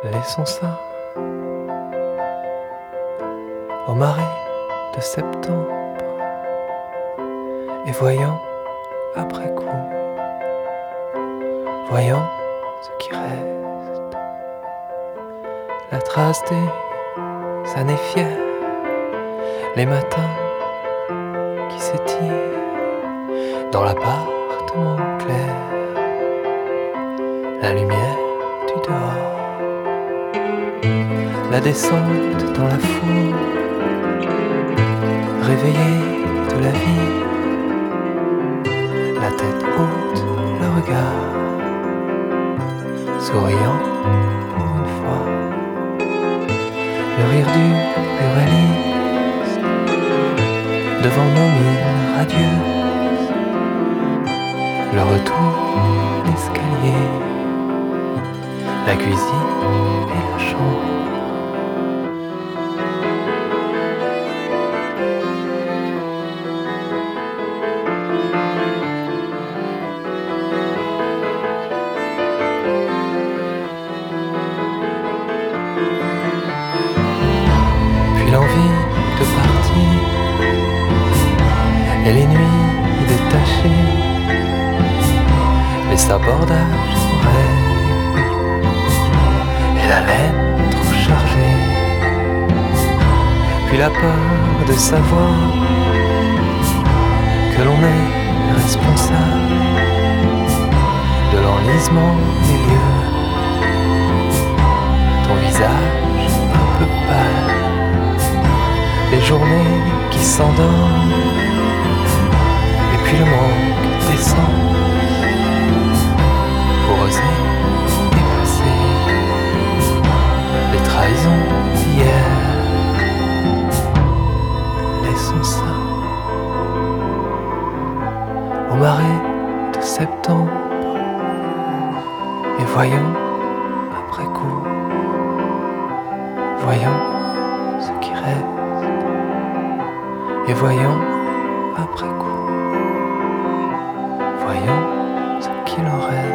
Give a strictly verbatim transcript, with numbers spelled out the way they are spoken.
Laissons ça aux marées de septembre et voyons après coup, voyons ce qui reste, la trace des années fières, les matins qui s'étirent dans l'appartement clair, la lumière du dehors, la descente dans la foule, réveillée de la vie, la tête haute, le regard souriant pour une fois, le rire du pluraliste devant nos mines radieuses, le retour, l'escalier, la cuisine et la chambre. L'envie de partir et les nuits détachées, les sabordages oreilles et la laine trop chargée, puis la peur de savoir que l'on est responsable de l'enlisement des lieux, ton visage un peu pâle, les journées qui s'endorment, et puis le manque d'essence pour oser dépasser les trahisons d'hier. Laissons ça aux marées de septembre et voyons après coup, voyons ce qui reste. Et voyons après coup, voyons ce qu'il en reste.